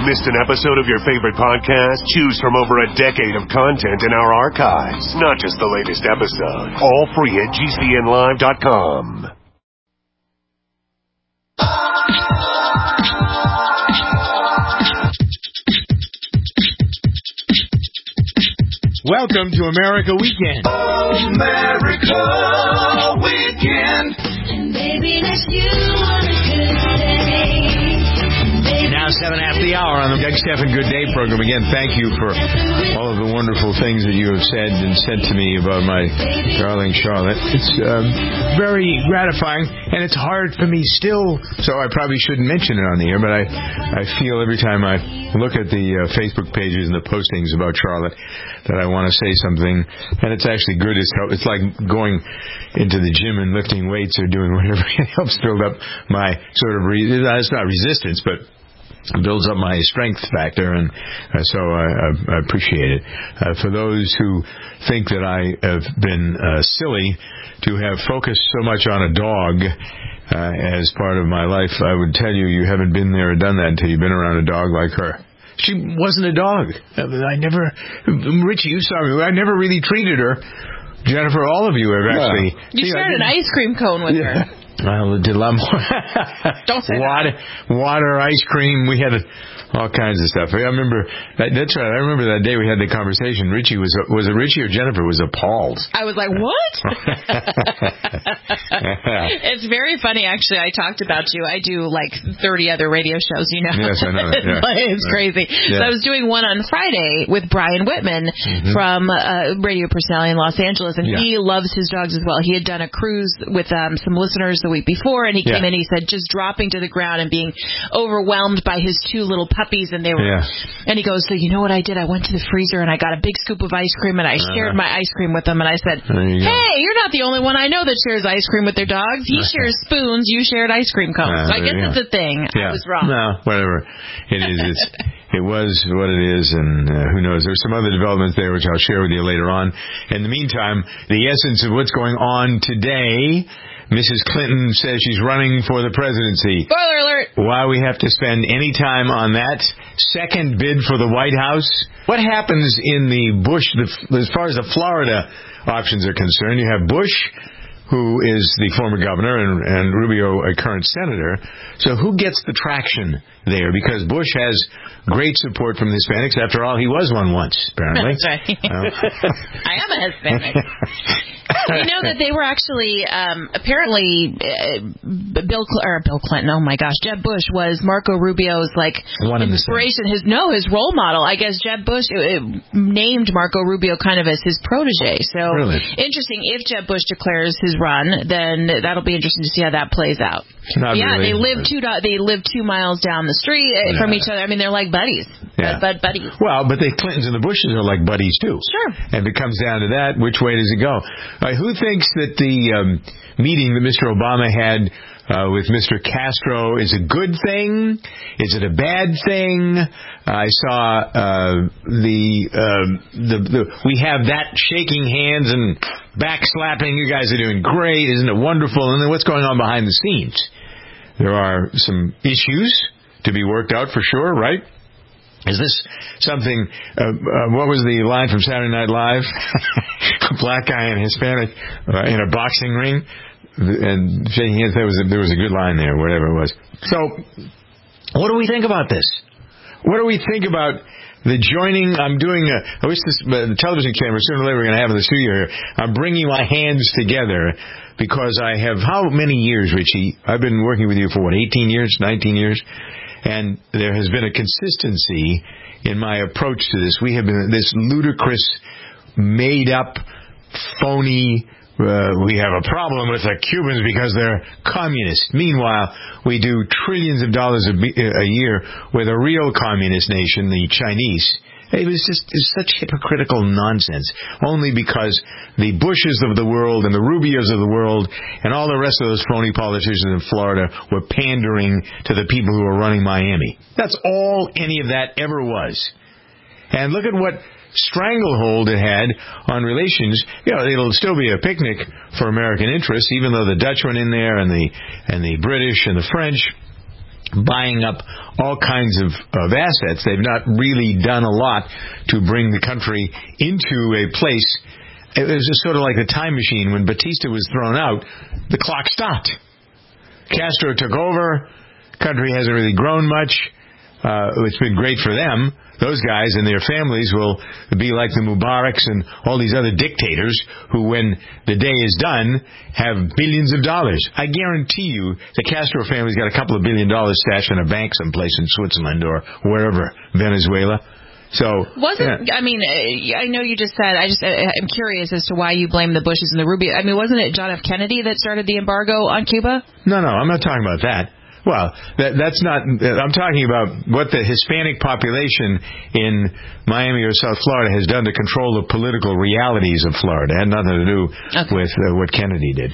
Missed an episode of your favorite podcast? Choose from over a decade of content in our archives. Not just the latest episode. All free at GCNlive.com. Welcome to America Weekend. America Weekend. And baby, that's you on a good day. Now 7 after the hour on the Doug Stephan Good Day program. Again, thank you for all of the wonderful things that you have said and sent to me about my darling Charlotte. It's very gratifying, and it's hard for me still, so I probably shouldn't mention it on the air, but I feel every time I look at the Facebook pages and the postings about Charlotte that I want to say something, and it's actually good. It's like going into the gym and lifting weights or doing whatever. It helps build up my sort of, it's not resistance, but builds up my strength factor, and so I appreciate it. For those who think that I have been silly to have focused so much on a dog as part of my life, I would tell you, you haven't been there or done that until you've been around a dog like her. She wasn't a dog. Richie, you saw me. I never really treated her. Jennifer, all of you have actually. You shared an ice cream cone with her. Well, it did a lot more. Don't say water, ice cream. We had all kinds of stuff. I remember that's right. I remember that day we had the conversation. Richie was it Richie or Jennifer was appalled. I was like, what? It's very funny, actually. I talked about you. I do like 30 other radio shows, you know. Yes, I know that. Yeah. It's crazy. Yeah. So I was doing one on Friday with Brian Whitman from radio personality in Los Angeles, and he loves his dogs as well. He had done a cruise with some listeners the week before, and he came in, he said, just dropping to the ground and being overwhelmed by his two little puppies, and they were, and he goes, so you know what I did? I went to the freezer and I got a big scoop of ice cream, and I shared my ice cream with them, and I said, hey, you're not the only one I know that shares ice cream with their dogs. He shares spoons, you shared ice cream cones. So I guess it's a thing. I was wrong. No, whatever. It is. It was what it is, and who knows? There's some other developments there which I'll share with you later on. In the meantime, the essence of what's going on today, Mrs. Clinton says she's running for the presidency. Spoiler alert! Why we have to spend any time on that second bid for the White House? What happens in the Bush, as far as the Florida options are concerned? You have Bush, who is the former governor, and Rubio, a current senator. So who gets the traction there? Because Bush has great support from the Hispanics. After all, he was one once, apparently. That's right. I am a Hispanic. You know that they were actually, apparently, Bill Clinton, oh my gosh, Jeb Bush was Marco Rubio's, inspiration, his role model. I guess Jeb Bush named Marco Rubio kind of as his protege. So, interesting. If Jeb Bush declares his run, then that'll be interesting to see how that plays out. They live 2 miles down the street from each other. I mean, they're like buddies. Buddies. Well, but the Clintons and the Bushes are like buddies, too. Sure. And if it comes down to that, which way does it go? Who thinks that the meeting that Mr. Obama had with Mr. Castro is a good thing? Is it a bad thing? I saw we have that shaking hands and backslapping. You guys are doing great. Isn't it wonderful? And then what's going on behind the scenes? There are some issues to be worked out for sure, right? Is this something, what was the line from Saturday Night Live? A black guy and Hispanic in a boxing ring and shaking hands. There was a good line there, whatever it was. So, what do we think about this? What do we think about the joining? I wish the television camera, sooner or later we're going to have in the studio here. I'm bringing my hands together because I have, how many years, Richie? I've been working with you for 18 years, 19 years? And there has been a consistency in my approach to this. We have been this ludicrous, made-up, phony, we have a problem with the Cubans because they're communists. Meanwhile, we do trillions of dollars a year with a real communist nation, the Chinese. It's such hypocritical nonsense. Only because the Bushes of the world and the Rubios of the world and all the rest of those phony politicians in Florida were pandering to the people who were running Miami. That's all any of that ever was. And look at what stranglehold it had on relations. It'll still be a picnic for American interests, even though the Dutch went in there and the British and the French. buying up all kinds of assets. They've not really done a lot to bring the country into a place. It was just sort of like the time machine. When Batista was thrown out, the clock stopped. Castro took over. Country hasn't really grown much. It's been great for them. Those guys and their families will be like the Mubaraks and all these other dictators who, when the day is done, have billions of dollars. I guarantee you the Castro family's got a couple of $1 billion stashed in a bank someplace in Switzerland or wherever, Venezuela. So I mean, I know you just said, I'm curious as to why you blame the Bushes and the Rubio. I mean, wasn't it John F. Kennedy that started the embargo on Cuba? No, I'm not talking about that. Well, that's not. I'm talking about what the Hispanic population in Miami or South Florida has done to control the political realities of Florida. It had nothing to do with what Kennedy did.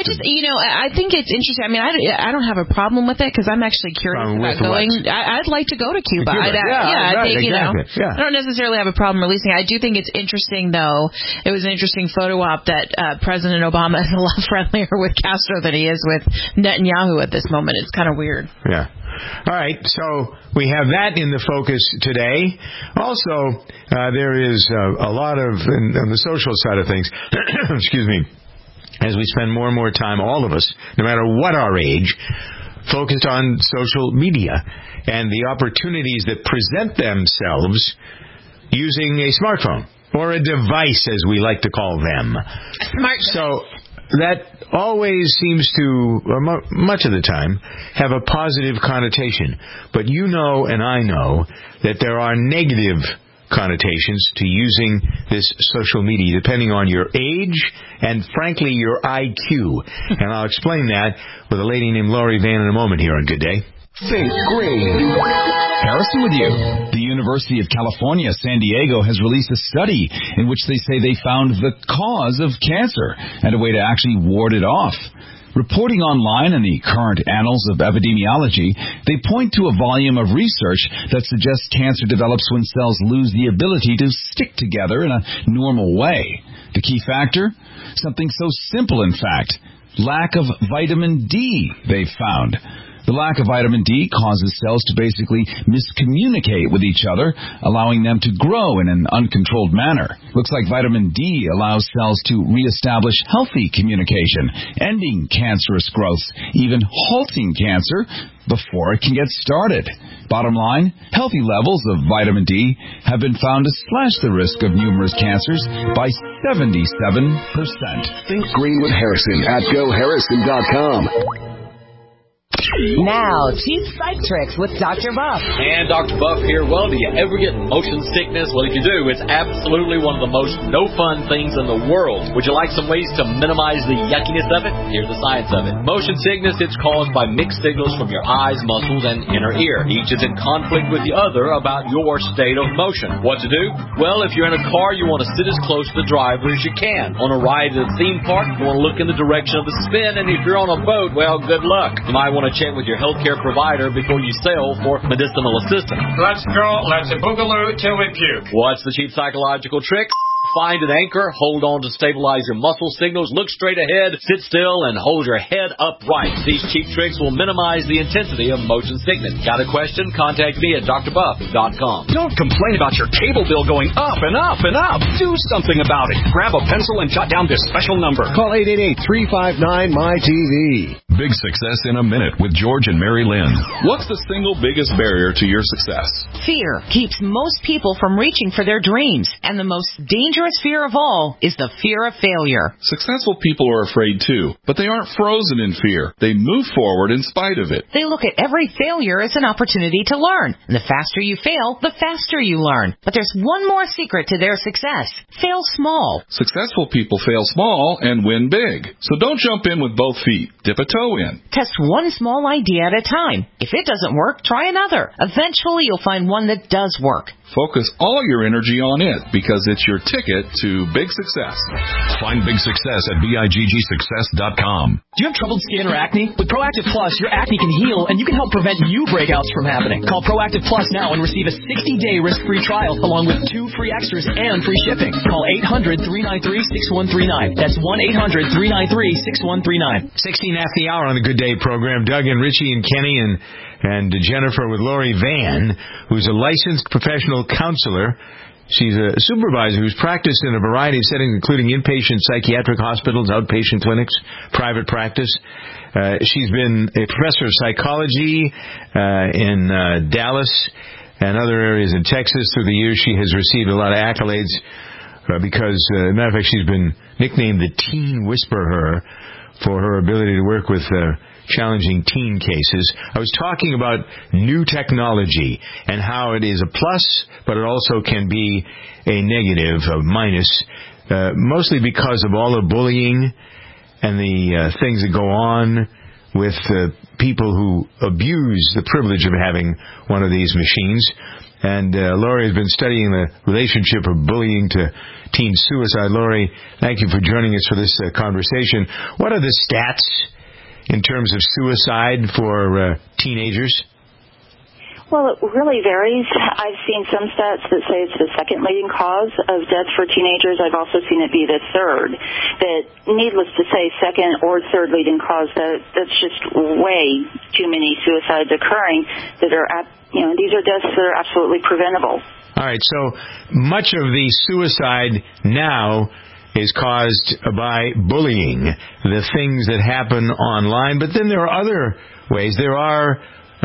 I think it's interesting. I mean, I don't have a problem with it because I'm actually curious about going. I'd like to go to Cuba. I think I don't necessarily have a problem releasing it. I do think it's interesting, though. It was an interesting photo op that President Obama is a lot friendlier with Castro than he is with Netanyahu at this moment. It's kind of weird. Yeah. All right. So we have that in the focus today. Also, there is a lot of, on the social side of things, excuse me, as we spend more and more time, all of us, no matter what our age, focused on social media and the opportunities that present themselves using a smartphone or a device, as we like to call them. So that always seems to, much of the time, have a positive connotation. But you know and I know that there are negative connotations to using this social media, depending on your age and, frankly, your IQ. And I'll explain that with a lady named Laurie Van in a moment here on Good Day. Faith Green. Harrison with you. The University of California, San Diego has released a study in which they say they found the cause of cancer and a way to actually ward it off. Reporting online in the current Annals of Epidemiology, they point to a volume of research that suggests cancer develops when cells lose the ability to stick together in a normal way. The key factor? Something so simple, in fact. Lack of vitamin D, they've found. The lack of vitamin D causes cells to basically miscommunicate with each other, allowing them to grow in an uncontrolled manner. Looks like vitamin D allows cells to reestablish healthy communication, ending cancerous growth, even halting cancer before it can get started. Bottom line, healthy levels of vitamin D have been found to slash the risk of numerous cancers by 77%. Think Green with Harrison at GoHarrison.com. Now, cheap psych tricks with Dr. Buff. And Dr. Buff here. Well, do you ever get motion sickness? Well, if you do, it's absolutely one of the most no-fun things in the world. Would you like some ways to minimize the yuckiness of it? Here's the science of it. Motion sickness, it's caused by mixed signals from your eyes, muscles, and inner ear. Each is in conflict with the other about your state of motion. What to do? Well, if you're in a car, you want to sit as close to the driver as you can. On a ride at a theme park, you want to look in the direction of the spin, and if you're on a boat, well, good luck. You might want to check with your healthcare provider before you sail for medicinal assistance. Let's go, let's boogaloo till we puke. What's the cheap psychological trick? Find an anchor, hold on to stabilize your muscle signals, look straight ahead, sit still, and hold your head upright. These cheap tricks will minimize the intensity of motion sickness. Got a question? Contact me at drbuff.com. Don't complain about your cable bill going up and up and up. Do something about it. Grab a pencil and jot down this special number. Call 888-359-MY-TV. Big Success in a Minute with George and Mary Lynn. What's the single biggest barrier to your success? Fear keeps most people from reaching for their dreams, and the most dangerous fear of all is the fear of failure. Successful people are afraid too, but they aren't frozen in fear. They move forward in spite of it. They look at every failure as an opportunity to learn. And the faster you fail, the faster you learn. But there's one more secret to their success. Fail small. Successful people fail small and win big. So don't jump in with both feet. Dip a toe in. Test one small idea at a time. If it doesn't work, try another. Eventually, you'll find one that does work. Focus all your energy on it because it's your ticket to big success. Find big success at BIGGsuccess.com. Do you have troubled skin or acne? With Proactive Plus, your acne can heal and you can help prevent new breakouts from happening. Call Proactive Plus now and receive a 60-day risk-free trial along with 2 free extras and free shipping. Call 800-393-6139. That's 1-800-393-6139. 16 after the hour on the Good Day program. Doug and Richie and Kenny and And Jennifer with Lori Van, who's a licensed professional counselor. She's a supervisor who's practiced in a variety of settings, including inpatient psychiatric hospitals, outpatient clinics, private practice. She's been a professor of psychology in Dallas and other areas in Texas. Through the years, she has received a lot of accolades because, as a matter of fact, she's been nicknamed the Teen Whisperer for her ability to work with challenging teen cases. I was talking about new technology and how it is a plus, but it also can be a negative, a minus, mostly because of all the bullying and the things that go on with people who abuse the privilege of having one of these machines. And Lori has been studying the relationship of bullying to teen suicide. Lori, thank you for joining us for this conversation. What are the stats in terms of suicide for teenagers? Well, it really varies. I've seen some stats that say it's the second leading cause of death for teenagers. I've also seen it be the third. But needless to say, second or third leading cause, that's just way too many suicides occurring that are, these are deaths that are absolutely preventable. All right, so much of the suicide now is caused by bullying, the things that happen online. But then there are other ways. There are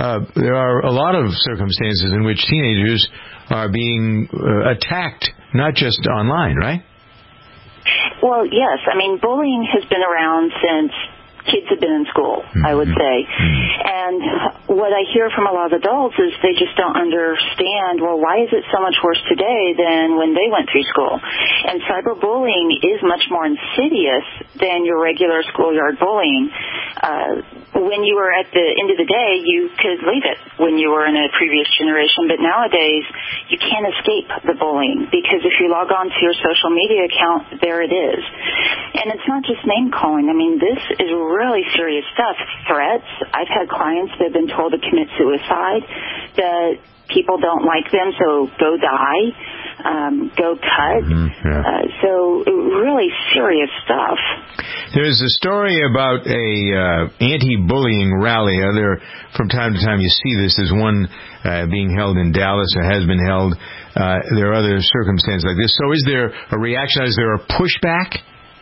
a lot of circumstances in which teenagers are being attacked, not just online, right? Well, yes. I mean, bullying has been around since kids have been in school, I would say. And what I hear from a lot of adults is they just don't understand, well, why is it so much worse today than when they went through school? And cyberbullying is much more insidious than your regular schoolyard bullying. When you were at the end of the day, you could leave it when you were in a previous generation. But nowadays, you can't escape the bullying because if you log on to your social media account, there it is. And it's not just name-calling. I mean, this is really serious stuff. Threats. I've had clients that have been told to commit suicide, that people don't like them, so go die, go cut. So really serious stuff. There's a story about a anti-bullying rally. From time to time you see this. There's one being held in Dallas or has been held. There are other circumstances like this. So is there a reaction? Is there a pushback?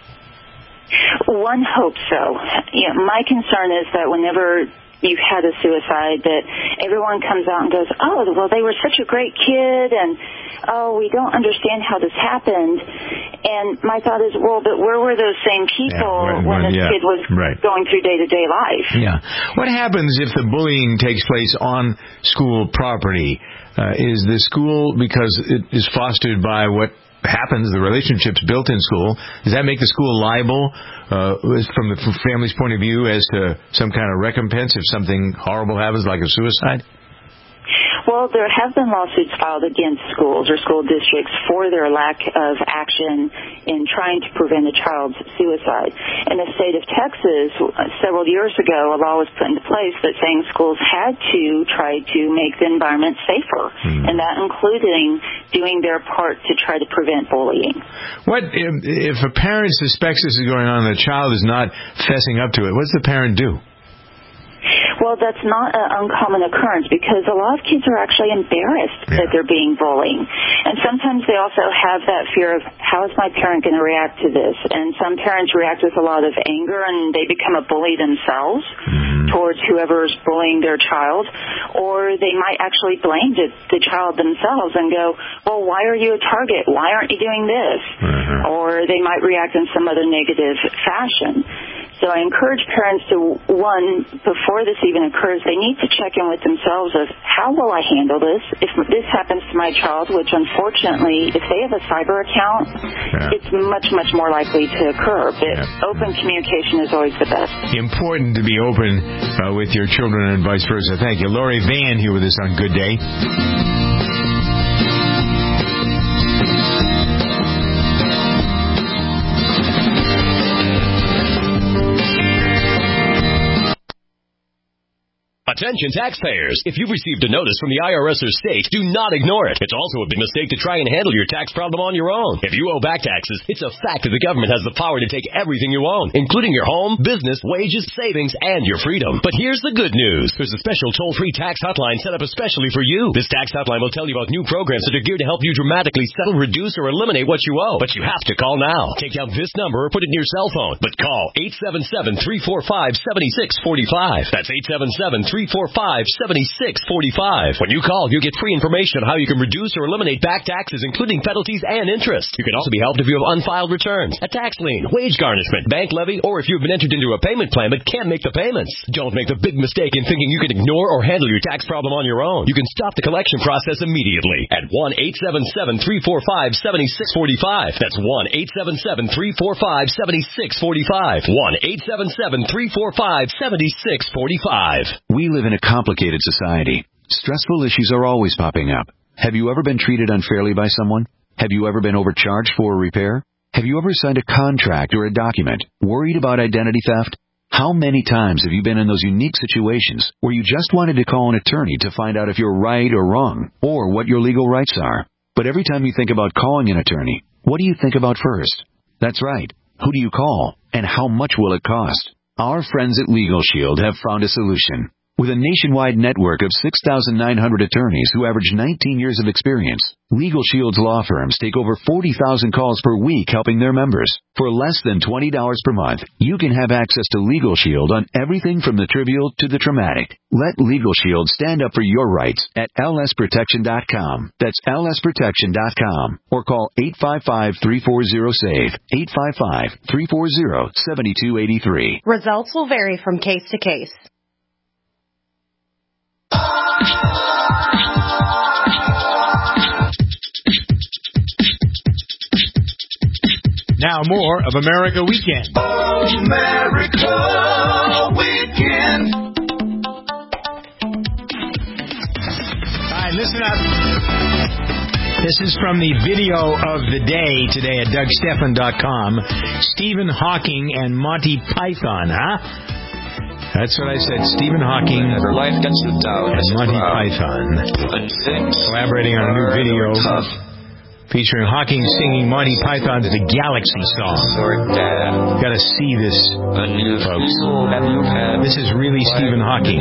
One hopes so. My concern is that whenever you've had a suicide, that everyone comes out and goes, oh, well, they were such a great kid, and, oh, we don't understand how this happened. And my thought is, well, but where were those same people when this kid was going through day-to-day life? Yeah. What happens if the bullying takes place on school property? Is the school, because it is fostered by what happens, the relationships built in school, does that make the school liable from the family's point of view as to some kind of recompense if something horrible happens like a suicide? Well, there have been lawsuits filed against schools or school districts for their lack of action in trying to prevent a child's suicide. In the state of Texas, several years ago, a law was put into place that saying schools had to try to make the environment safer, and that including doing their part to try to prevent bullying. What if a parent suspects this is going on and the child is not fessing up to it? What does the parent do? Well, that's not an uncommon occurrence because a lot of kids are actually embarrassed that they're being bullied. And sometimes they also have that fear of, how is my parent going to react to this? And some parents react with a lot of anger and they become a bully themselves towards whoever's bullying their child. Or they might actually blame the child themselves and go, well, why are you a target? Why aren't you doing this? Or they might react in some other negative fashion. So I encourage parents to, one, before this even occurs, they need to check in with themselves of, how will I handle this? If this happens to my child, which unfortunately, if they have a cyber account, it's much, much more likely to occur. But open communication is always the best. Important to be open with your children and vice versa. Thank you. Lori Van here with us on Good Day. Attention Attention taxpayers. If you've received a notice from the IRS or state, do not ignore it. It's also a big mistake to try and handle your tax problem on your own. If you owe back taxes, it's a fact that the government has the power to take everything you own, including your home, business, wages, savings, and your freedom. But here's the good news. There's a special toll-free tax hotline set up especially for you. This tax hotline will tell you about new programs that are geared to help you dramatically settle, reduce, or eliminate what you owe. But you have to call now. Take down this number or put it in your cell phone. But call 877-345-7645. That's 877-345-7645. When you call, you get free information on how you can reduce or eliminate back taxes, including penalties and interest. You can also be helped if you have unfiled returns, a tax lien, wage garnishment, bank levy, or if you've been entered into a payment plan but can't make the payments. Don't make the big mistake in thinking you can ignore or handle your tax problem on your own. You can stop the collection process immediately at 1-877-345-7645. That's 1-877-345-7645. 1-877-345-7645. We live in a complicated society. Stressful issues are always popping up. Have you ever been treated unfairly by someone? Have you ever been overcharged for a repair? Have you ever signed a contract or a document worried about identity theft? How many times have you been in those unique situations where you just wanted to call an attorney to find out if you're right or wrong, or what your legal rights are? But every time you think about calling an attorney, what do you think about first? That's right. Who do you call, and how much will it cost? Our friends at Legal Shield have found a solution. With a nationwide network of 6,900 attorneys who average 19 years of experience, Legal Shield's law firms take over 40,000 calls per week helping their members. For less than $20 per month, you can have access to Legal Shield on everything from the trivial to the traumatic. Let Legal Shield stand up for your rights at lsprotection.com. That's lsprotection.com. Or call 855-340-SAVE, 855-340-7283. Results will vary from case to case. Now more of America Weekend. America Weekend. All right, listen up. This is from the video of the day today at DougStephan.com. Stephen Hawking and Monty Python, huh? That's what I said. Stephen Hawking and Monty Python collaborating on a new video featuring Hawking singing Monty Python's The Galaxy Song. Got to see this, folks. This is really Stephen Hawking.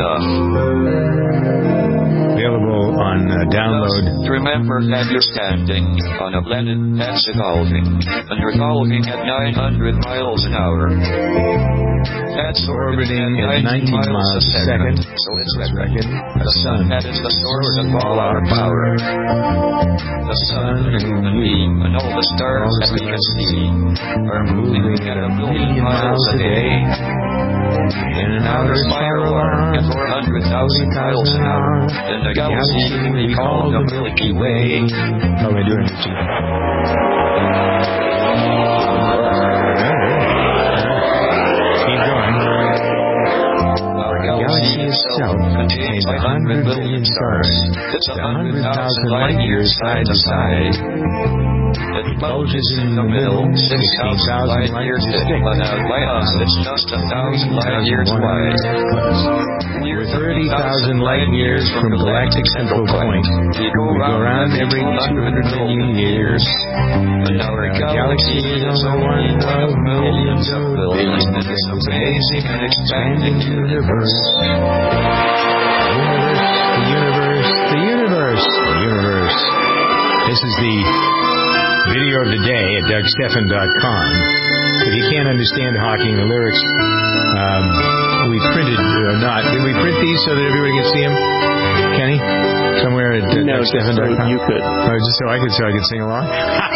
Available on download. Remember that you're standing on a planet that's evolving, and revolving at 900 miles an hour. That's orbiting at 19 miles a second. So it's reckon the sun that is the source of all our power. The sun and me and all the stars that we can see are moving at 1 billion miles a day. In an outer spiral at 400,000 miles an hour. In the galaxy we call the Milky Way. How am I doing? Keep going. Our galaxy itself contains 100 billion stars. It's 100,000 light years side to side. It bulges in the middle, 6,000 light years thick, but out by us it's just 1,000 light years wide. We're 30,000 light years from galactic central point. We go around every 200 million years. And our galaxy is only one of millions of billions in this amazing and expanding universe. The universe. This is the video of the day at DougStephan.com. If you can't understand Hawking, the lyrics we printed or not. Did we print these so that everybody could see them? Kenny? Somewhere at DougStephan.com? So you could. Oh, just so I could sing along?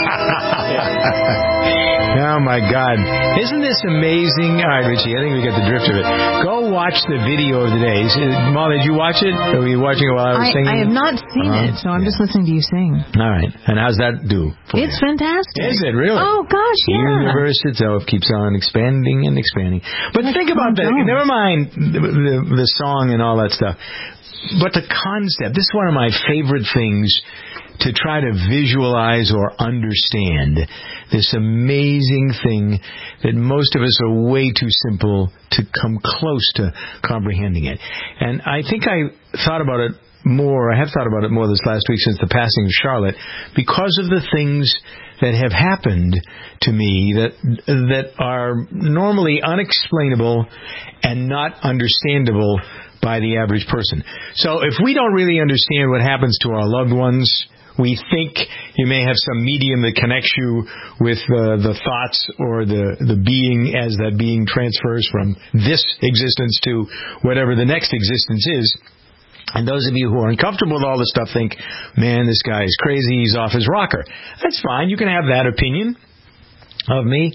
Oh, my God. Isn't this amazing? All right, Richie, I think we got the drift of it. Go watch the video of the day. Molly, did you watch it? Or were you watching it while I was singing? I have not seen it, so I'm just listening to you sing. All right. And how's that do for It's you? fantastic. Is it really? Oh, gosh, The yeah. universe itself keeps on expanding and expanding. But think about that. Never mind the song and all that stuff. But the concept, this is one of my favorite things to try to visualize or understand this amazing thing that most of us are way too simple to come close to comprehending it. And I think I have thought about it more this last week since the passing of Charlotte, because of the things that have happened to me that are normally unexplainable and not understandable by the average person. So if we don't really understand what happens to our loved ones, we think you may have some medium that connects you with the thoughts or the being as that being transfers from this existence to whatever the next existence is. And those of you who are uncomfortable with all this stuff think, man, this guy is crazy, he's off his rocker. That's fine. You can have that opinion of me.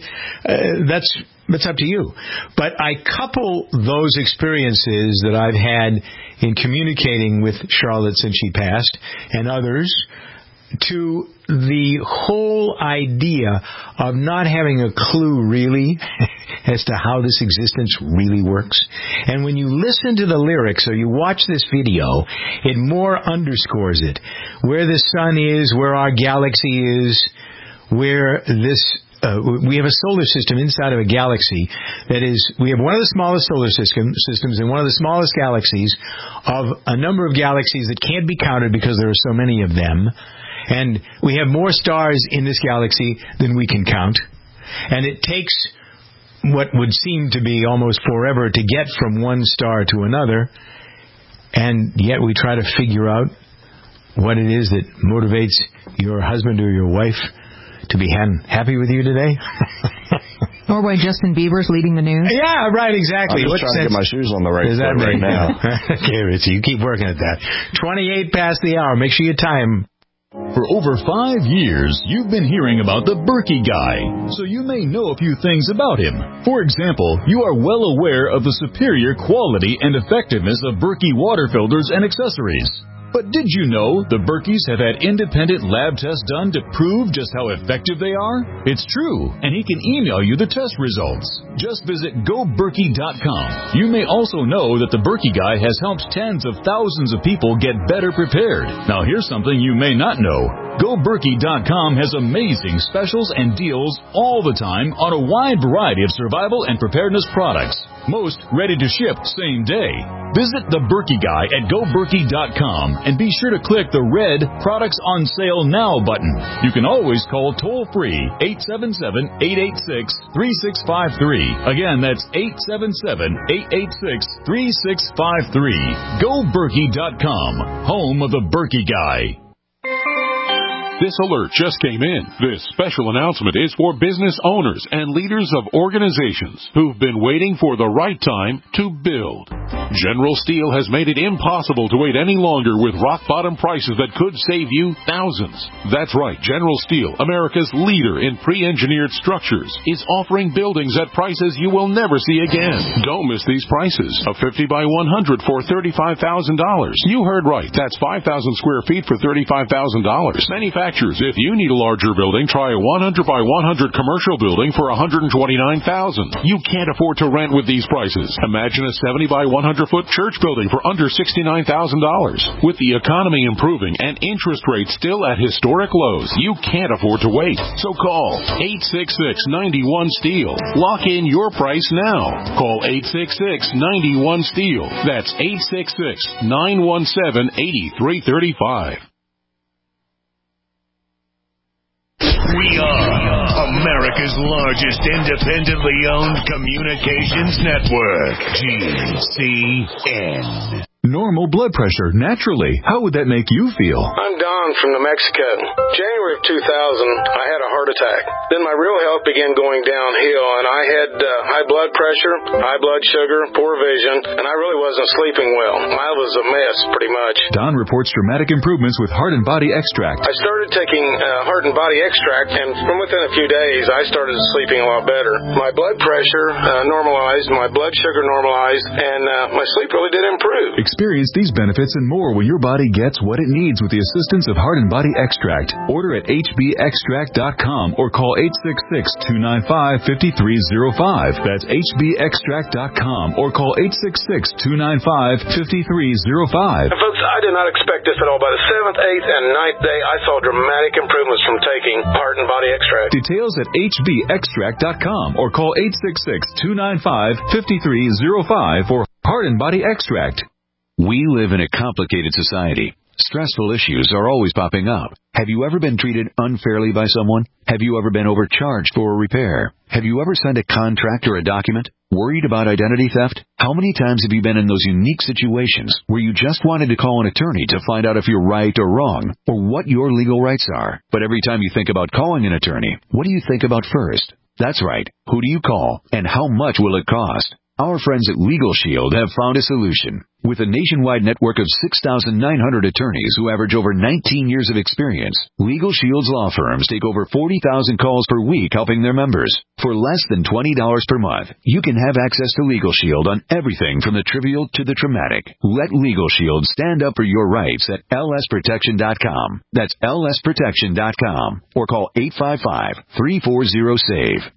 That's up to you. But I couple those experiences that I've had in communicating with Charlotte since she passed and others to the whole idea of not having a clue really as to how this existence really works. And when you listen to the lyrics or you watch this video, it more underscores it. Where the sun is, where our galaxy is, where this we have a solar system inside of a galaxy that is, we have one of the smallest solar systems and one of the smallest galaxies of a number of galaxies that can't be counted because there are so many of them. And we have more stars in this galaxy than we can count. And it takes what would seem to be almost forever to get from one star to another. And yet we try to figure out what it is that motivates your husband or your wife to be happy with you today. Or why Justin Bieber's leading the news. Yeah, right, exactly. I'm just trying to get my shoes on the right foot right now. Okay, Richie, you keep working at that. 28 past the hour. Make sure you time. For over 5 years, you've been hearing about the Berkey Guy, so you may know a few things about him. For example, you are well aware of the superior quality and effectiveness of Berkey water filters and accessories. But did you know the Berkeys have had independent lab tests done to prove just how effective they are? It's true, and he can email you the test results. Just visit GoBerkey.com. You may also know that the Berkey Guy has helped tens of thousands of people get better prepared. Now here's something you may not know. GoBerkey.com has amazing specials and deals all the time on a wide variety of survival and preparedness products. Most ready to ship same day. Visit the Berkey Guy at GoBerkey.com and be sure to click the red Products on Sale Now button. You can always call toll-free 877-886-3653. Again, that's 877-886-3653. GoBerkey.com, home of the Berkey Guy. This alert just came in. This special announcement is for business owners and leaders of organizations who've been waiting for the right time to build. General Steel has made it impossible to wait any longer with rock-bottom prices that could save you thousands. That's right. General Steel, America's leader in pre-engineered structures, is offering buildings at prices you will never see again. Don't miss these prices. A 50 by 100 for $35,000. You heard right. That's 5,000 square feet for $35,000. Manufacturers, if you need a larger building, try a 100 by 100 commercial building for $129,000. You can't afford to rent with these prices. Imagine a 70 by 100 foot church building for under $69,000. With the economy improving and interest rates still at historic lows, you can't afford to wait. So call 866-91-STEEL. Lock in your price now. Call 866-91-STEEL. That's 866-917-8335. We are America's largest independently owned communications network, GCN. Normal blood pressure, naturally. How would that make you feel? I'm Don from New Mexico. January of 2000, I had a heart attack. Then my real health began going downhill, and I had high blood pressure, high blood sugar, poor vision, and I really wasn't sleeping well. I was a mess, pretty much. Don reports dramatic improvements with Heart and Body Extract. I started taking Heart and Body Extract, and from within a few days, I started sleeping a lot better. My blood pressure normalized, my blood sugar normalized, and my sleep really did improve. Experience these benefits and more when your body gets what it needs with the assistance of Heart and Body Extract. Order at hbextract.com or call 866-295-5305. That's hbextract.com or call 866-295-5305. Folks, I did not expect this at all. By the 7th, 8th, and 9th day, I saw dramatic improvements from taking Heart and Body Extract. Details at hbextract.com or call 866-295-5305 for Heart and Body Extract. We live in a complicated society. Stressful issues are always popping up. Have you ever been treated unfairly by someone? Have you ever been overcharged for a repair? Have you ever signed a contract or a document? Worried about identity theft? How many times have you been in those unique situations where you just wanted to call an attorney to find out if you're right or wrong, or what your legal rights are? But every time you think about calling an attorney, what do you think about first? That's right. Who do you call, and how much will it cost? Our friends at Legal Shield have found a solution. With a nationwide network of 6,900 attorneys who average over 19 years of experience, Legal Shield's law firms take over 40,000 calls per week helping their members. For less than $20 per month, you can have access to Legal Shield on everything from the trivial to the traumatic. Let Legal Shield stand up for your rights at lsprotection.com. That's lsprotection.com. Or call 855-340-SAVE,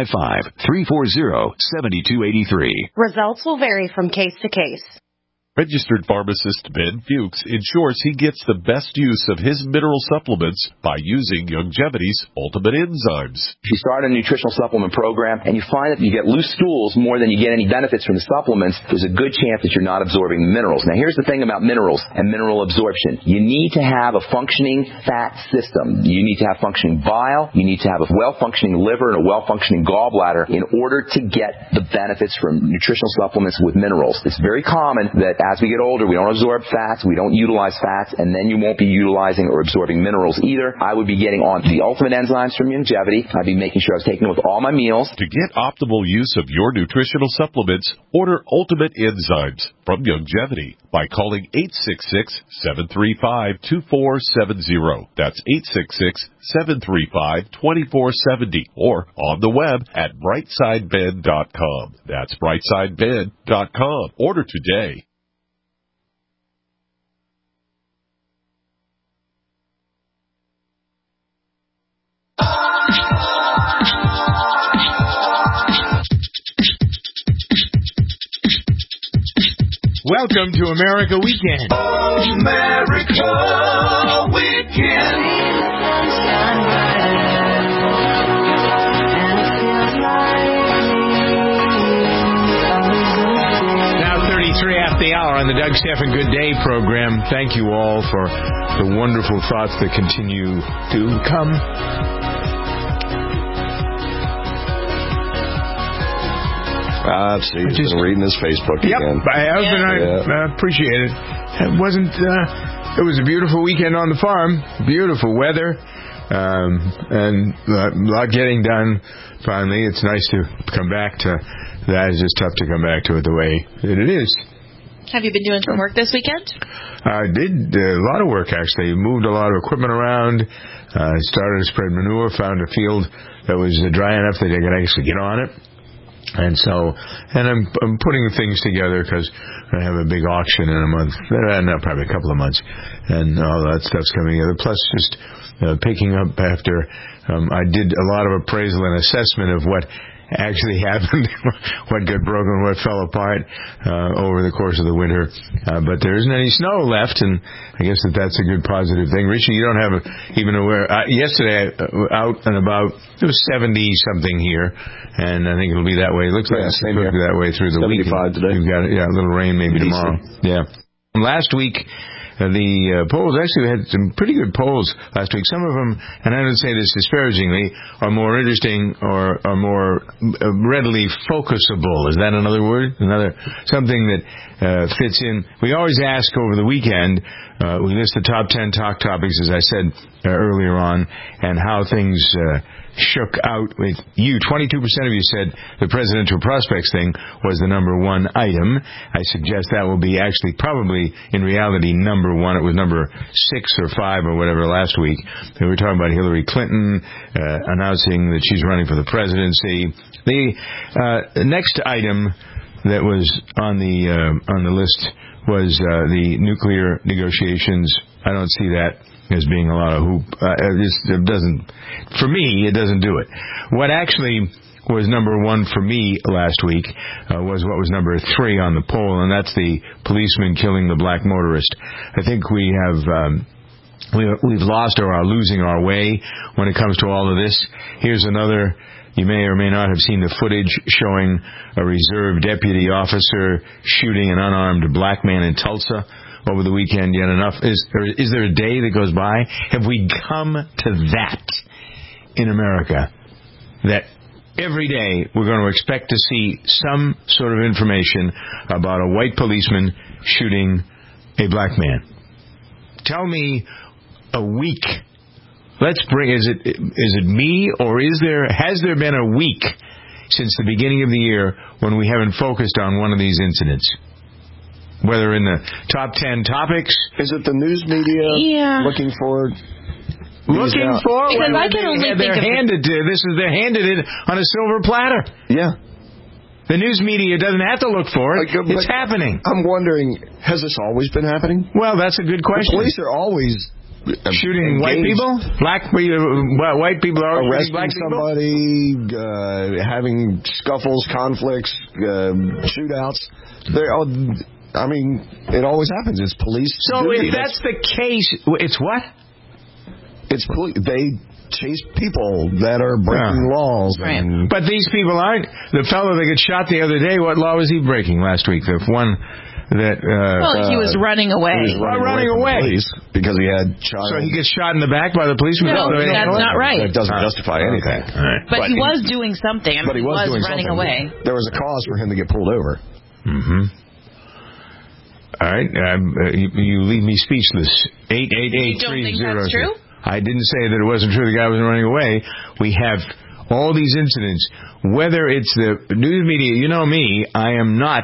855-340-7283. Results will vary from case to case. Registered pharmacist Ben Fuchs ensures he gets the best use of his mineral supplements by using Youngevity's Ultimate Enzymes. If you start a nutritional supplement program and you find that you get loose stools more than you get any benefits from the supplements, there's a good chance that you're not absorbing minerals. Now, here's the thing about minerals and mineral absorption. You need to have a functioning fat system. You need to have functioning bile. You need to have a well-functioning liver and a well-functioning gallbladder in order to get the benefits from nutritional supplements with minerals. It's very common that as we get older, we don't absorb fats, we don't utilize fats, and then you won't be utilizing or absorbing minerals either. I would be getting on the Ultimate Enzymes from Youngevity. I'd be making sure I was taking it with all my meals. To get optimal use of your nutritional supplements, order Ultimate Enzymes from Youngevity by calling 866-735-2470. That's 866-735-2470. Or on the web at brightsideben.com. That's brightsideben.com. Order today. Welcome to America Weekend. America Weekend. Now 33 after the hour on the Doug Stephan Good Day program. Thank you all for the wonderful thoughts that continue to come. You've been reading his Facebook again. Yep, I have, and I appreciate it. It was a beautiful weekend on the farm. Beautiful weather, and a lot getting done. Finally, it's nice to come back to that. It's just tough to come back to it the way that it is. Have you been doing some work this weekend? I did a lot of work, actually. Moved a lot of equipment around. Started to spread manure. Found a field that was dry enough that I could actually get on it. And I'm putting things together because I have a big auction in a month, probably a couple of months, and all that stuff's coming together. Plus, just picking up after I did a lot of appraisal and assessment of what actually happened, what got broken, what fell apart over the course of the winter. But there isn't any snow left, and I guess that's a good positive thing. Richie, you don't have even aware. Yesterday, out and about, it was 70-something here, and I think it'll be that way. It looks like it's going to be that way through the week. 75 today. You've got a little rain maybe tomorrow. Yeah. Last week, the polls, actually, we had some pretty good polls last week. Some of them, and I don't say this disparagingly, are more interesting or are more readily focusable. Is that another word? Something that fits in. We always ask over the weekend, we list the top 10 talk topics, as I said earlier on, and how things shook out with you. 22% of you said the presidential prospects thing was the number one item. I suggest that will be actually probably in reality number one. It was number 6 or 5 or whatever last week. We were talking about Hillary Clinton announcing that she's running for the presidency. The next item that was on the list was the nuclear negotiations I don't see that as being a lot of hoop. It doesn't, for me, it doesn't do it. What actually was number one for me last week was what was number 3 on the poll, and that's the policeman killing the black motorist. I think we have we've lost or are losing our way when it comes to all of this. Here's another. You may or may not have seen the footage showing a reserve deputy officer shooting an unarmed black man in Tulsa over the weekend. Yet enough. Is there a day that goes by? Have we come to that in America that every day we're going to expect to see some sort of information about a white policeman shooting a black man? Tell me a week. Let's bring. Is it me, or has there been a week since the beginning of the year when we haven't focused on one of these incidents? Whether in the top 10 topics, is it the news media looking for? Because I can only think of they're handed it on a silver platter. Yeah. The news media doesn't have to look for it. It's happening. I'm wondering, has this always been happening? Well, that's a good question. The police are always shooting white people? White people are arresting black somebody, having scuffles, conflicts, shootouts. I mean, it always happens. It's police. So if that's the case, it's what? It's they chase people that are breaking laws. Right. But these people aren't. The fellow that got shot the other day, what law was he breaking last week? The one that... he was running away. He was running away because he had child. So he gets shot in the back by the policeman? No, that's not right. That doesn't justify anything. Right. But he was doing something. I mean, he was running away. There was a cause for him to get pulled over. Mm-hmm. All right. You leave me speechless. 888-30. You don't think that's true? I didn't say that it wasn't true the guy wasn't running away. We have all these incidents. Whether it's the news media, you know me, I am not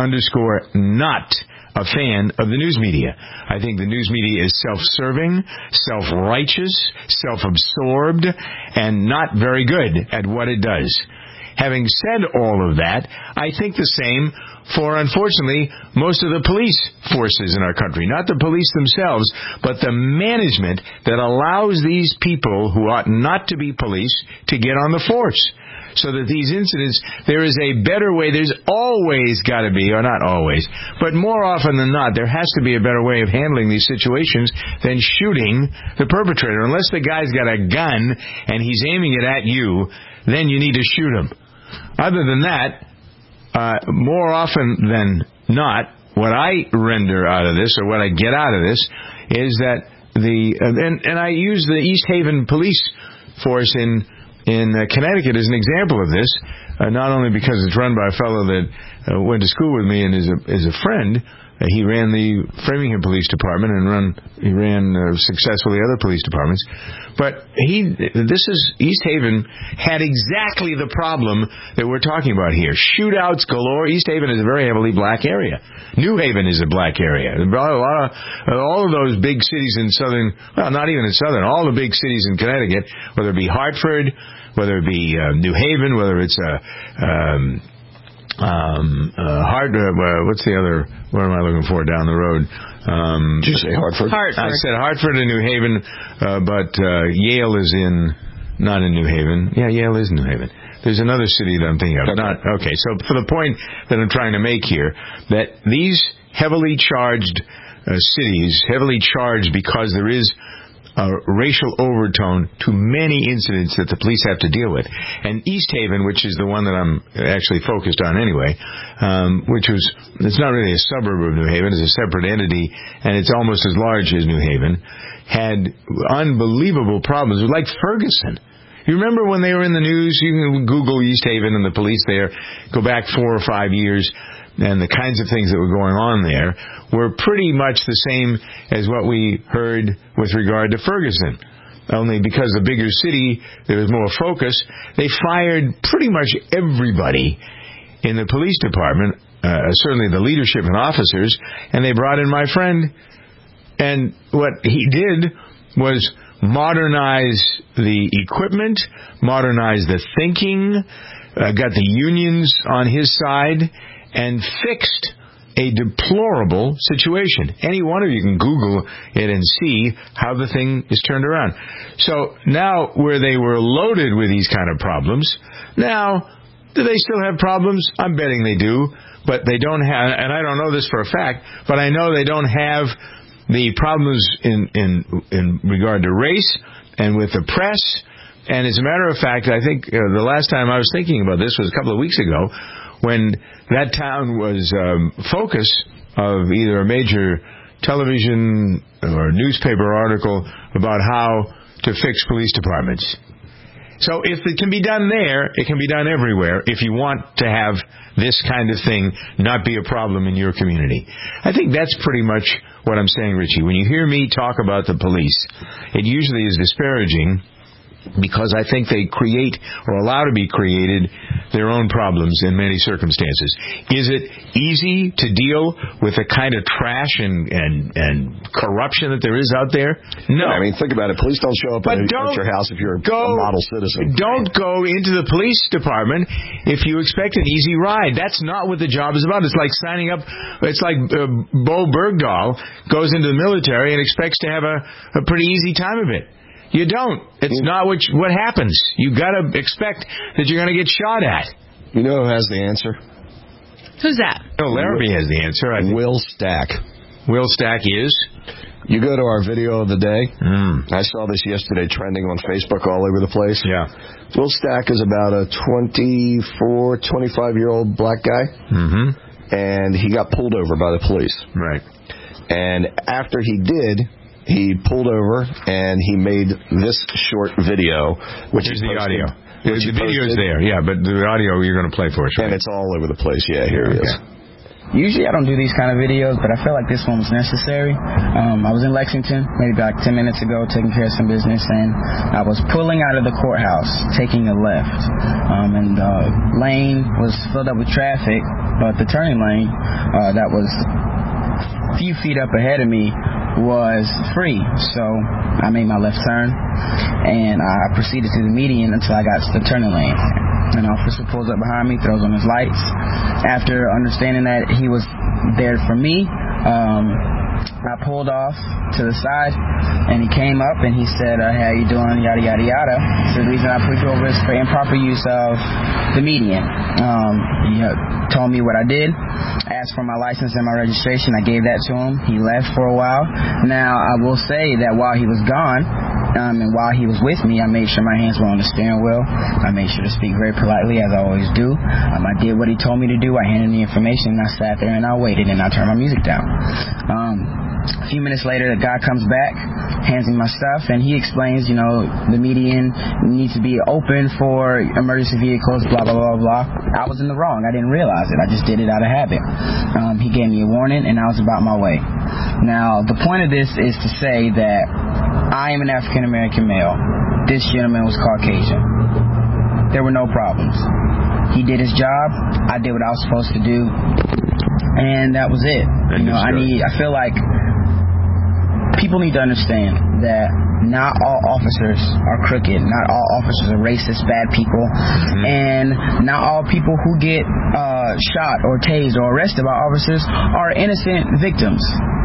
a fan of the news media. I think the news media is self-serving, self-righteous, self-absorbed, and not very good at what it does. Having said all of that, I think the same for, unfortunately, most of the police forces in our country. Not the police themselves, but the management that allows these people who ought not to be police to get on the force. So that these incidents, there is a better way. There's always got to be, or not always, but more often than not, there has to be a better way of handling these situations than shooting the perpetrator. Unless the guy's got a gun and he's aiming it at you, then you need to shoot him. Other than that, more often than not, what I render out of this, or what I get out of this, is that and I use the East Haven police force in Connecticut as an example of this, not only because it's run by a fellow that went to school with me and is a friend. He ran the Framingham Police Department and he ran successfully other police departments. But East Haven had exactly the problem that we're talking about here. Shootouts galore. East Haven is a very heavily black area. New Haven is a black area. All of those big cities in southern, well, not even in southern, all the big cities in Connecticut, whether it be Hartford, whether it be New Haven, whether it's what's the other? What am I looking for down the road? Did you say Hartford? I said Hartford and New Haven, but Yale is not in New Haven. Yeah, Yale is New Haven. There's another city that I'm thinking of. Okay. So for the point that I'm trying to make here, that these heavily charged cities, heavily charged because there is a racial overtone to many incidents that the police have to deal with. And East Haven, which is the one that I'm actually focused on anyway, it's not really a suburb of New Haven, it's a separate entity, and it's almost as large as New Haven, had unbelievable problems. Like Ferguson. You remember when they were in the news? You can Google East Haven and the police there, go back 4 or 5 years, and the kinds of things that were going on there were pretty much the same as what we heard with regard to Ferguson. Only because the bigger city, there was more focus, they fired pretty much everybody in the police department, certainly the leadership and officers, and they brought in my friend. And what he did was modernize the equipment, modernize the thinking, got the unions on his side, and fixed a deplorable situation. Any one of you can Google it and see how the thing is turned around. So now, where they were loaded with these kind of problems, now, do they still have problems? I'm betting they do, but they don't have, and I don't know this for a fact, but I know they don't have the problems in regard to race and with the press. And as a matter of fact, I think the last time I was thinking about this was a couple of weeks ago, when that town was focus of either a major television or newspaper article about how to fix police departments. So if it can be done there, it can be done everywhere if you want to have this kind of thing not be a problem in your community. I think that's pretty much what I'm saying, Richie. When you hear me talk about the police, it usually is disparaging because I think they create or allow to be created their own problems in many circumstances. Is it easy to deal with the kind of trash and corruption that there is out there? No. I mean, think about it. Police don't show up at your house if you're a model citizen. Don't go into the police department if you expect an easy ride. That's not what the job is about. It's like signing up. It's like Bo Bergdahl goes into the military and expects to have a pretty easy time of it. You don't. It's not what happens. You got to expect that you're going to get shot at. You know who has the answer? Who's that? No, Larrabee has the answer. I think. Will Stack. Will Stack is? You go to our video of the day. I saw this yesterday trending on Facebook all over the place. Yeah. Will Stack is about a 24, 25-year-old black guy. Mm-hmm. And he got pulled over by the police. Right. And after he did, he pulled over and he made this short video, which is the audio. The video's there, yeah, but the audio you're going to play for us, right? And it's all over the place. Yeah, here it is. Usually I don't do these kind of videos, but I feel like this one was necessary. I was in Lexington maybe about 10 minutes ago taking care of some business, and I was pulling out of the courthouse, taking a left. And the lane was filled up with traffic, but the turning lane that was a few feet up ahead of me was free. So I made my left turn, and I proceeded to the median until I got to the turning lane. An officer pulls up behind me, throws on his lights. After understanding that he was there for me, I pulled off to the side, and he came up and he said, "How you doing? Yada yada yada." So the reason I put you over is for improper use of the median. He told me what I did, asked for my license and my registration. I gave that to him. He left for a while. Now I will say that while he was gone, and while he was with me, I made sure my hands were on the steering wheel. I made sure to speak very politely, as I always do. I did what he told me to do. I handed him the information, and I sat there and I waited, and I turned my music down. A few minutes later, the guy comes back, hands me my stuff, and he explains, the median needs to be open for emergency vehicles, blah, blah, blah, blah. I was in the wrong. I didn't realize it. I just did it out of habit. He gave me a warning, and I was about my way. Now, the point of this is to say that I am an African-American male. This gentleman was Caucasian. There were no problems. He did his job. I did what I was supposed to do. And that was it. I feel like people need to understand that not all officers are crooked. Not all officers are racist, bad people. And not all people who get shot or tased or arrested by officers are innocent victims.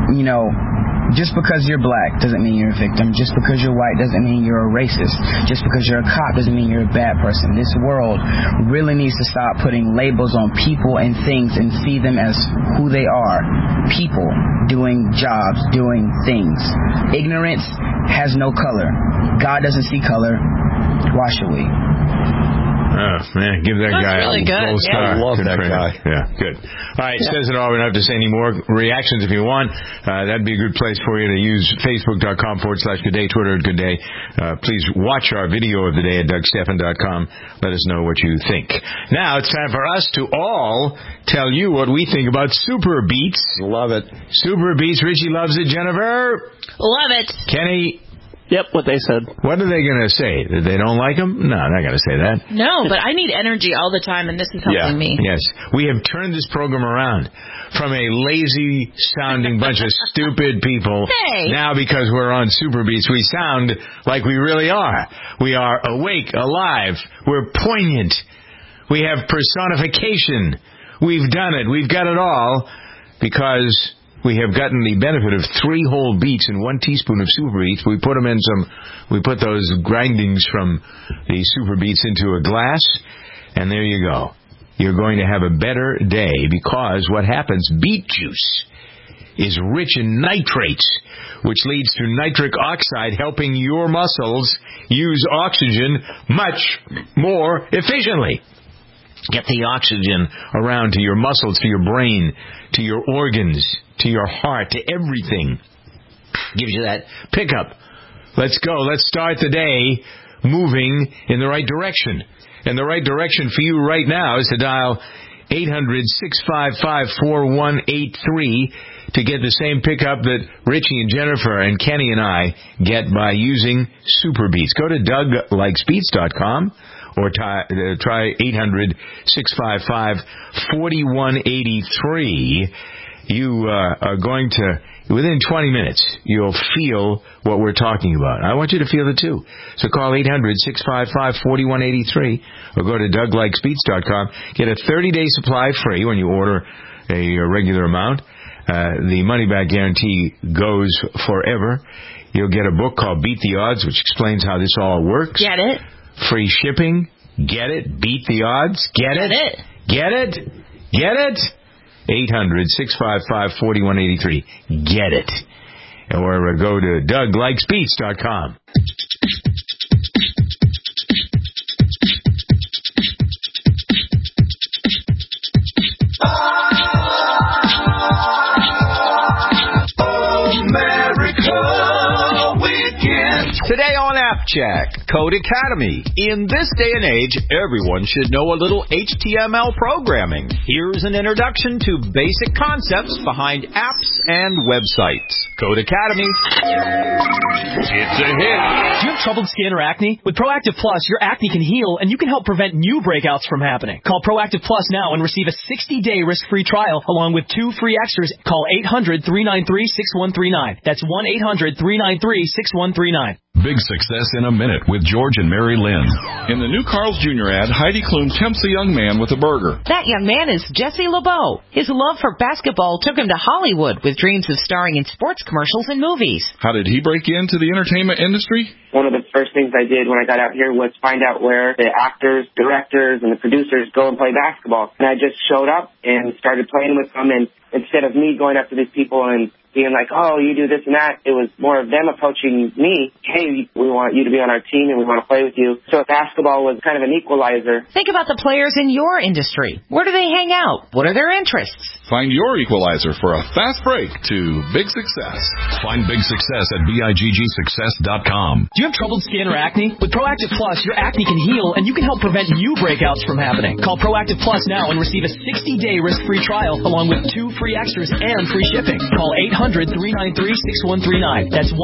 Just because you're black doesn't mean you're a victim. Just because you're white doesn't mean you're a racist. Just because you're a cop doesn't mean you're a bad person. This world really needs to stop putting labels on people and things and see them as who they are. People doing jobs, doing things. Ignorance has no color. God doesn't see color. Why should we? Oh, man, give that guy really a gold star. I love that guy. Yeah, good. All right, says it all. We don't have to say any more reactions if you want. That'd be a good place for you to use Facebook.com/Good Day, Twitter at Good Day. Please watch our video of the day at DougStephan.com. Let us know what you think. Now it's time for us to all tell you what we think about Super Beats. Love it. Super Beats. Richie loves it. Jennifer? Love it. Kenny? Yep, what they said. What are they going to say? That they don't like them? No, they're not going to say that. No, but I need energy all the time, and this is helping me. Yes. We have turned this program around from a lazy-sounding bunch of stupid people. Hey. Now, because we're on Super Beats, we sound like we really are. We are awake, alive. We're poignant. We have personification. We've done it. We've got it all. because we have gotten the benefit of 3 whole beets and 1 teaspoon of super beets. We put those grindings from the super beets into a glass, and there you go. You're going to have a better day because what happens, beet juice is rich in nitrates, which leads to nitric oxide, helping your muscles use oxygen much more efficiently. Get the oxygen around to your muscles, to your brain, to your organs, to your heart, to everything. Gives you that pickup. Let's go. Let's start the day moving in the right direction. And the right direction for you right now is to dial 800-655-4183 to get the same pickup that Richie and Jennifer and Kenny and I get by using Super Beets. Go to DougLikesBeets.com or try 800-655-4183. You are going to, within 20 minutes, you'll feel what we're talking about. I want you to feel it too. So call 800-655-4183 or go to DougLikesBeets.com. Get a 30-day supply free when you order a regular amount. The money-back guarantee goes forever. You'll get a book called Beat the Odds, which explains how this all works. Get it? Free shipping. Get it? Beat the odds. Get it? Get it? Get it? 800-655-4183. Get it. Or go to DougLikesBeets.com. Today on App Check, Code Academy. In this day and age, everyone should know a little HTML programming. Here's an introduction to basic concepts behind apps and websites. Code Academy. It's a hit. Do you have troubled skin or acne? With Proactive Plus, your acne can heal and you can help prevent new breakouts from happening. Call Proactive Plus now and receive a 60-day risk-free trial along with 2 free extras. Call 800-393-6139. That's 1-800-393-6139. Big success in a minute with George and Mary Lynn. In the new Carl's Jr. ad, Heidi Klum tempts a young man with a burger. That young man is Jesse LeBeau. His love for basketball took him to Hollywood with dreams of starring in sports commercials and movies. How did he break into the entertainment industry? One of the first things I did when I got out here was find out where the actors, directors, and the producers go and play basketball. And I just showed up and started playing with them. And instead of me going up to these people and being like, oh, you do this and that, it was more of them approaching me, hey, we want you to be on our team and we want to play with you. So basketball was kind of an equalizer. Think about the players in your industry. Where do they hang out? What are their interests? Find your equalizer for a fast break to big success. Find big success at BIGGsuccess.com. Do you have troubled skin or acne? With Proactive Plus, your acne can heal and you can help prevent new breakouts from happening. Call Proactive Plus now and receive a 60-day risk-free trial along with 2 free extras and free shipping. Call 800-393-6139. That's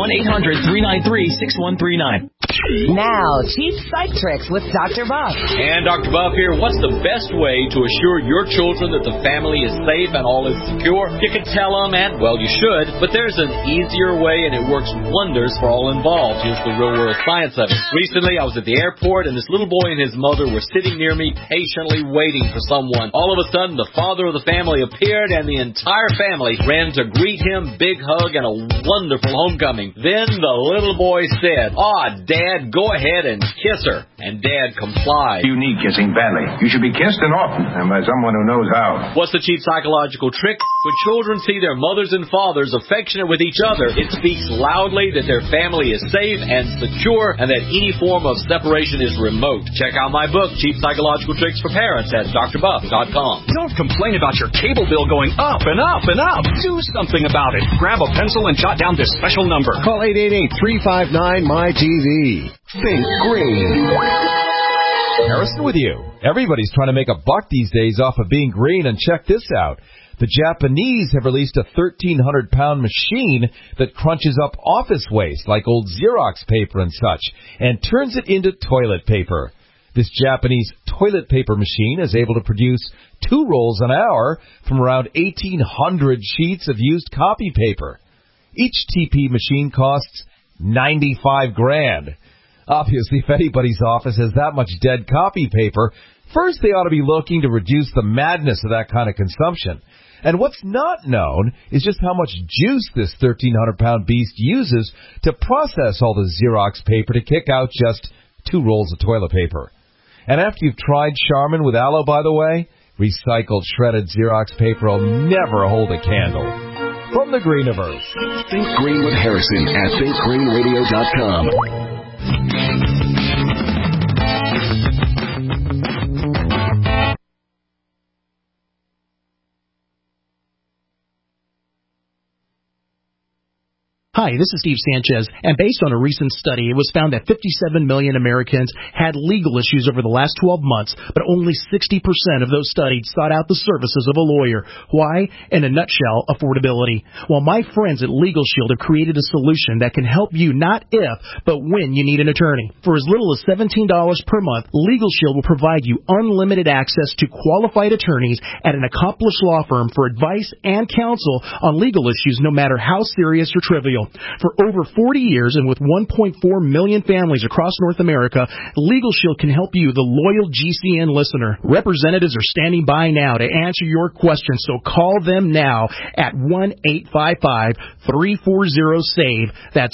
1-800-393-6139. Now, Cheap Psych Tricks with Dr. Buff. And Dr. Buff here. What's the best way to assure your children that the family is safe and all is secure? You can tell them, and, well, you should, but there's an easier way, and it works wonders for all involved. Here's the real-world science of it. Recently, I was at the airport, and this little boy and his mother were sitting near me, patiently waiting for someone. All of a sudden, the father of the family appeared, and the entire family ran to greet him, big hug, and a wonderful homecoming. Then the little boy said, "Aw, Dad, go ahead and kiss her." And Dad complied. You need kissing badly. You should be kissed and often, and by someone who knows how. What's the cheap psychological trick? When children see their mothers and fathers affectionate with each other, it speaks loudly that their family is safe and secure and that any form of separation is remote. Check out my book, Cheap Psychological Tricks for Parents, at drbuff.com. Don't complain about your cable bill going up and up and up. Do something about it. Grab a pencil and jot down this special number. Call 888-359-MY-TV. Think green. Harrison with you. Everybody's trying to make a buck these days off of being green, and check this out. The Japanese have released a 1,300-pound machine that crunches up office waste like old Xerox paper and such and turns it into toilet paper. This Japanese toilet paper machine is able to produce 2 rolls an hour from around 1,800 sheets of used copy paper. Each TP machine costs $95,000. Obviously, if anybody's office has that much dead copy paper, First, they ought to be looking to reduce the madness of that kind of consumption. And what's not known is just how much juice this 1,300-pound beast uses to process all the Xerox paper to kick out just 2 rolls of toilet paper. And after you've tried Charmin with aloe, by the way, recycled shredded Xerox paper will never hold a candle. From the Greeniverse. Think Green with Harrison at thinkgreenradio.com. Hi, this is Steve Sanchez, and based on a recent study, it was found that 57 million Americans had legal issues over the last 12 months, but only 60% of those studied sought out the services of a lawyer. Why? In a nutshell, affordability. Well, my friends at Legal Shield have created a solution that can help you not if, but when you need an attorney. For as little as $17 per month, Legal Shield will provide you unlimited access to qualified attorneys at an accomplished law firm for advice and counsel on legal issues, no matter how serious or trivial. For over 40 years and with 1.4 million families across North America, Legal Shield can help you, the loyal GCN listener. Representatives are standing by now to answer your questions, so call them now at 1-855-340-SAVE. That's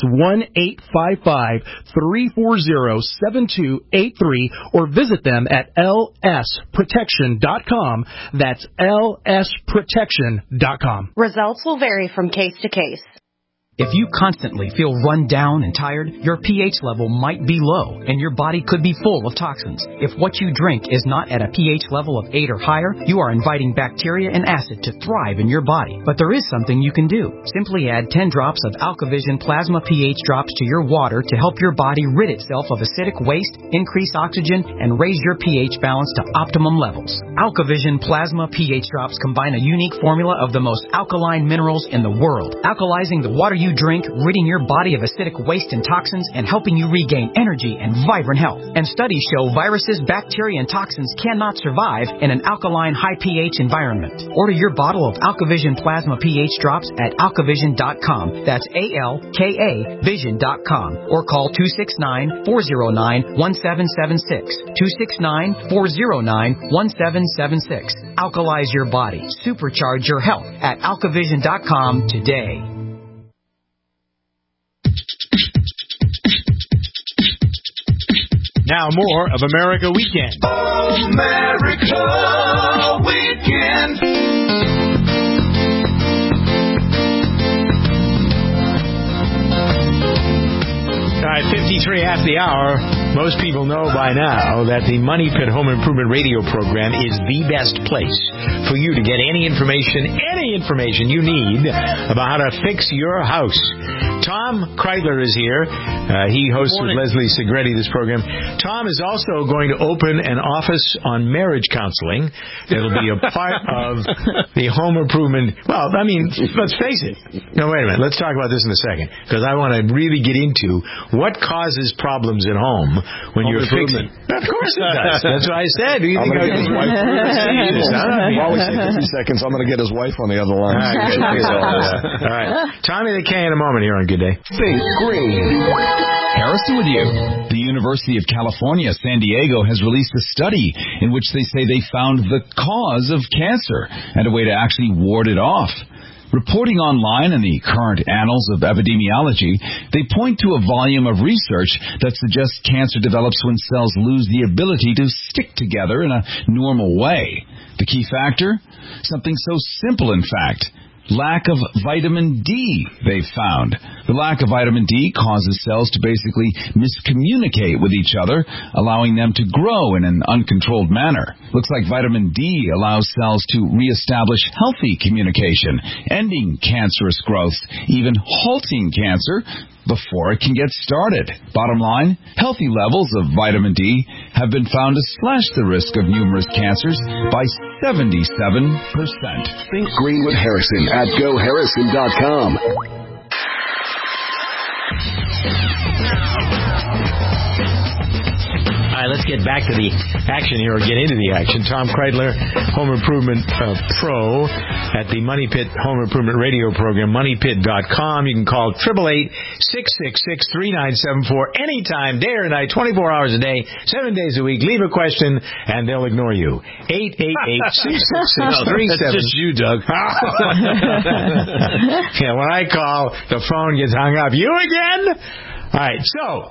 1-855-340-7283, or visit them at lsprotection.com. That's lsprotection.com. Results will vary from case to case. If you constantly feel run down and tired, your pH level might be low, and your body could be full of toxins. If what you drink is not at a pH level of 8 or higher, you are inviting bacteria and acid to thrive in your body. But there is something you can do. Simply add 10 drops of AlkaVision Plasma pH drops to your water to help your body rid itself of acidic waste, increase oxygen, and raise your pH balance to optimum levels. AlkaVision Plasma pH drops combine a unique formula of the most alkaline minerals in the world, alkalizing the water you drink, ridding your body of acidic waste and toxins, and helping you regain energy and vibrant health. And studies show viruses, bacteria, and toxins cannot survive in an alkaline, high pH environment. Order your bottle of AlkaVision Plasma pH drops at alkavision.com. That's ALKA Vision.com. Or call 269-409-1776. 269-409-1776. Alkalize your body. Supercharge your health at alkavision.com today. Now more of America Weekend. America Weekend. 53 after the hour. Most people know by now that the Money Pit Home Improvement Radio program is the best place for you to get any information you need about how to fix your house. Tom Kreidler is here. He hosts with Leslie Segretti this program. Tom is also going to open an office on marriage counseling. It'll be a part of the home improvement. Well, I mean, let's face it. No, wait a minute. Let's talk about this in a second, because I want to really get into what causes problems at home when you're fixing. Of course it does. That's what I said. Do you think I was wife? While we say 50 seconds, I'm going to get his wife on the other line. All right. Tommy the K in a moment here on Good Day. Think Green. Harrison with you. The University of California, San Diego has released a study in which they say they found the cause of cancer and a way to actually ward it off. Reporting online in the current Annals of Epidemiology, they point to a volume of research that suggests cancer develops when cells lose the ability to stick together in a normal way. The key factor? Something so simple, in fact. Lack of vitamin D, they've found. The lack of vitamin D causes cells to basically miscommunicate with each other, allowing them to grow in an uncontrolled manner. Looks like vitamin D allows cells to reestablish healthy communication, ending cancerous growth, even halting cancer before it can get started. Bottom line, healthy levels of vitamin D have been found to slash the risk of numerous cancers by 77%. Think Green with Harrison at GoHarrison.com. right, let's get back to the action here, or get into the action. Tom Kreidler, Home Improvement Pro at the Money Pit Home Improvement Radio program, moneypit.com. You can call 888-666-3974 anytime, day or night, 24 hours a day, 7 days a week. Leave a question, and they'll ignore you. 888-666-3774. That's just you, Doug. Yeah, when I call, the phone gets hung up. You again? All right, so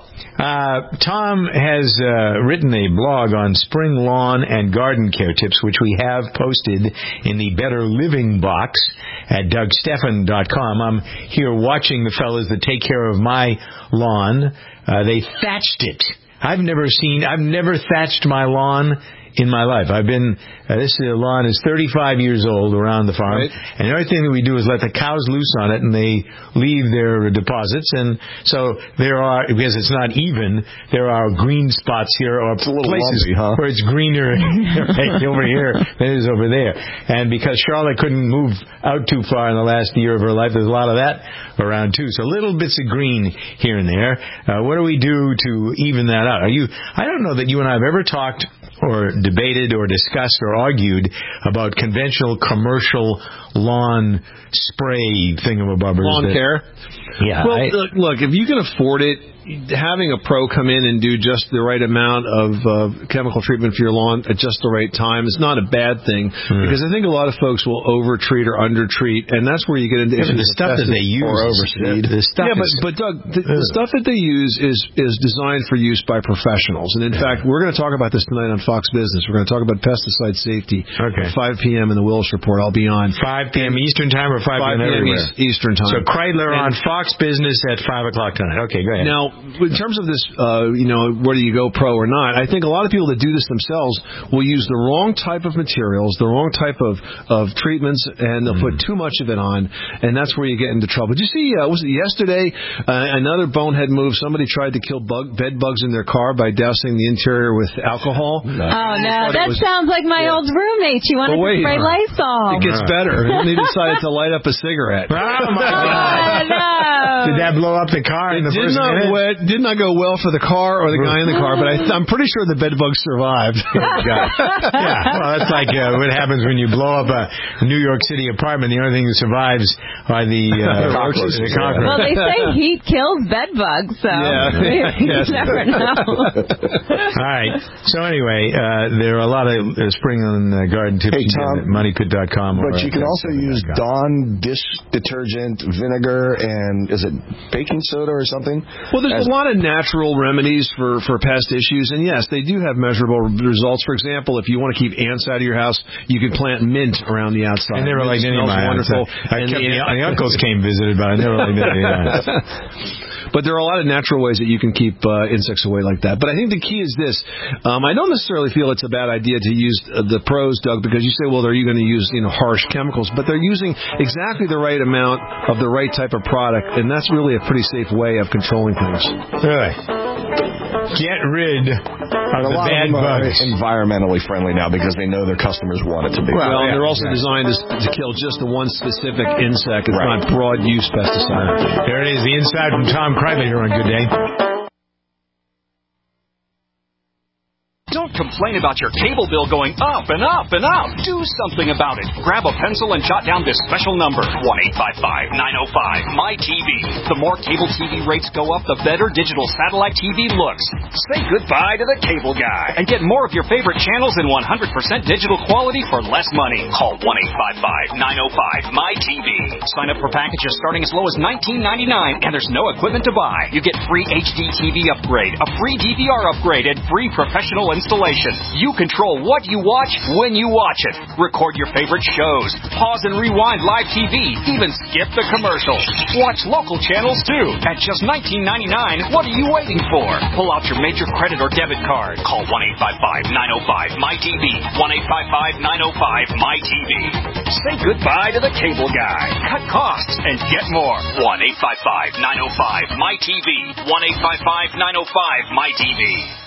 Tom has written a blog on spring lawn and garden care tips, which we have posted in the Better Living box at DougStephan.com. I'm here watching the fellas that take care of my lawn. They thatched it. I've never thatched my lawn in my life. This lawn is 35 years old around the farm, and the only thing that we do is let the cows loose on it, and they leave their deposits, and so there are, because it's not even, there are green spots here, or places lumpy, where it's greener right over here than it is over there. And because Charlotte couldn't move out too far in the last year of her life, there's a lot of that around too. So little bits of green here and there. What do we do to even that out? I don't know that you and I have ever talked or debated or discussed or argued about conventional commercial lawn spray thingamabobbers. Lawn care? Yeah. Well, look, if you can afford it, having a pro come in and do just the right amount of chemical treatment for your lawn at just the right time is not a bad thing, because I think a lot of folks will over-treat or under-treat, and that's where you get into issues. The stuff that they use or overseed. But Doug, the stuff that they use is designed for use by professionals. And in fact, we're going to talk about this tonight on Fox Business. We're going to talk about pesticide safety. At 5 p.m. in the Willis Report. I'll be on 5 p.m. Eastern Time or 5 p.m. everywhere? Eastern Time. So Kreidler on Fox Business at 5 o'clock tonight. Okay, go ahead. Now, in terms of this, whether you go pro or not, I think a lot of people that do this themselves will use the wrong type of materials, the wrong type of treatments, and they'll put too much of it on, and that's where you get into trouble. Did you see, was it yesterday, another bonehead move? Somebody tried to kill bed bugs in their car by dousing the interior with alcohol. No, that sounds like my old roommate. She wanted to spray Lysol. It gets better. They decided to light up a cigarette. Oh, my God. No. Did that blow up the car in the first minute? Did not go well for the car or the guy in the car, but I'm pretty sure the bed bugs survived. Well, that's like what happens when you blow up a New York City apartment. The only thing that survives are the cockroaches. Well, they say heat kills bed bugs, so you never know. All right. So anyway, there are a lot of spring and garden tips at moneypit.com. But you can also use Dawn dish detergent, vinegar, and is it baking soda or something? Well, there's a lot of natural remedies for pest issues, and yes, they do have measurable results. For example, if you want to keep ants out of your house, you could plant mint around the outside. I never liked any of my wonderful. The uncles came visited, but I never liked any ants. But there are a lot of natural ways that you can keep insects away like that. But I think the key is this. I don't necessarily feel it's a bad idea to use the pros, Doug, because you say, well, are you going to use harsh chemicals? But they're using exactly the right amount of the right type of product, and that's really a pretty safe way of controlling things. Really? Get rid of the bad bugs. Environmentally friendly now because they know their customers want it to be. Well, they're also designed to kill just the one specific insect. It's not broad use pesticide. There it is, the inside from Tom Kreidler here on Good Day. Don't complain about your cable bill going up and up and up. Do something about it. Grab a pencil and jot down this special number, 1-855-905-MY-TV. The more cable TV rates go up, the better digital satellite TV looks. Say goodbye to the cable guy and get more of your favorite channels in 100% digital quality for less money. Call 1-855-905-MY-TV. Sign up for packages starting as low as $19.99, and there's no equipment to buy. You get free HD TV upgrade, a free DVR upgrade, and free professional installation. You control what you watch when you watch it. Record your favorite shows. Pause and rewind live TV. Even skip the commercials. Watch local channels too. At just $19.99, what are you waiting for? Pull out your major credit or debit card. Call 1-855-905-MY-TV. 1-855-905-MY-TV. Say goodbye to the cable guy. Cut costs and get more. 1-855-905-MY-TV. 1-855-905-MY-TV.